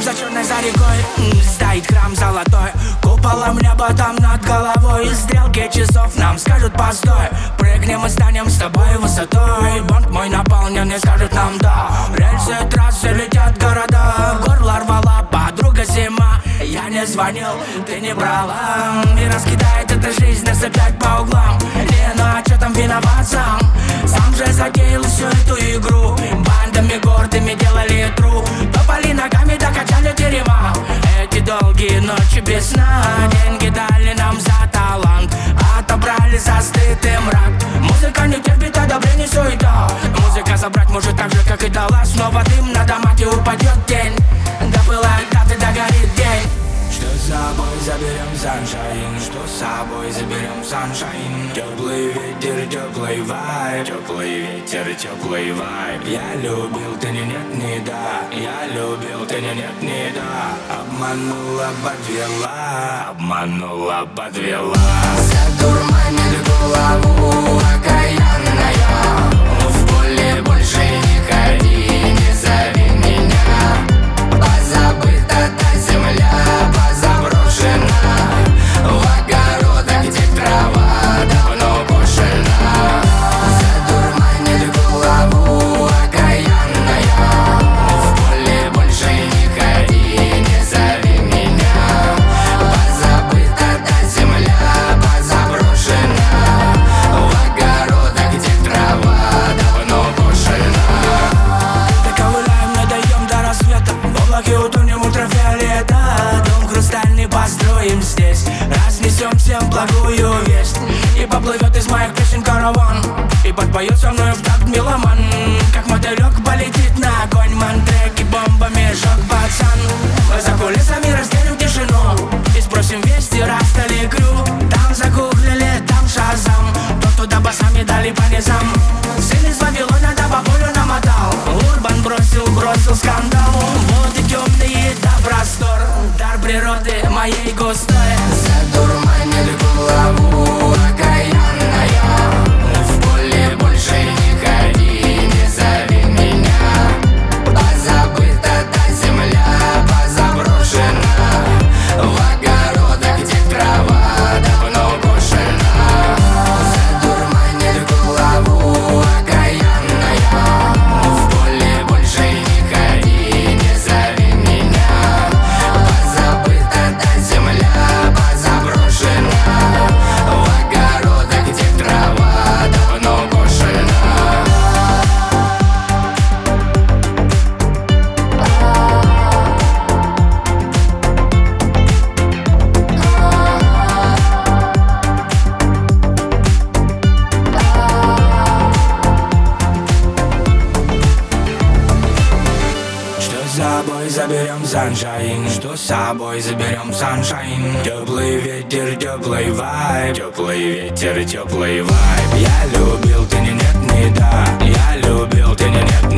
за черной за рекой стоит храм золотой, куполом небо там над головой. Стрелки часов нам скажут постой, прыгнем и станем с тобой высотой. Банк мой наполнен и скажет нам да. Рельсы трассы летят города, горло рвала подруга зима. Я не звонил, ты не брала, и раскидает эта жизнь нас опять по углам. Не, ну а чё там виноват сам? Сам же затеял всю эту игру. Бандами гордыми делали тру, топали ногами, докачали терема. Эти долгие ночи без сна, деньги дали нам за талант, отобрали за стыд и мрак. Музыка не терпит одобрений, суета. Музыка забрать может так же, как и дала. Снова дым на домате, упадет тень. Да пылает даты, догорит день. Что с собой заберем саншайн, что с собой заберем саншайн. Теплый ветер, теплый вайб, теплый ветер, теплый вайб. Я любил, ты не нет, не да. Я любил, ты не нет, не да. Обманула, подвела, обманула, подвела. Задурманит голову окаянная. В поле больше не ходи, не зови меня. Позабыта та земля, позаброшена. В огородах, где трава давно кошена. Задурманит голову окаянная. В поле больше не ходи, не зови меня. Позабыта та земля, позаброшена. В огородах, где трава давно кошена. Доковыляем, не даем до рассвета, в облаке утонем ультрафиолета. Дом хрустальный построим здесь, разнесем всем благую весть. И поплывет из моих песен караван, и подпоет со мной в такт меломан. Как мотылек полетит на огонь, мантреки бомбами жёг пацан. Мы за кулисами разделим тишину и спросим вести, расстали крю. Там загуглили, там шазам, тот туда басами дали по низам. Сын из Вавилона да по полю намотал, Урбан бросил скандал. Воды темные да простор, дар природы моей густой. Задурманит голову окаянная. В поле больше не ходи, не зови меня. Позабыта та земля, позаброшена. В огородах, где трава давно кошена. Задурманит голову окаянная. В поле больше не ходи, не зови меня. Позабыта та земля, позаброшена. В огородах, где трава давно кошена. Что с собой заберем саншайн, что с собой заберем саншайн. Теплый ветер, теплый вайб, теплый ветер, теплый вайб. Я любил, ты не нет, не да. Я любил, ты не нет,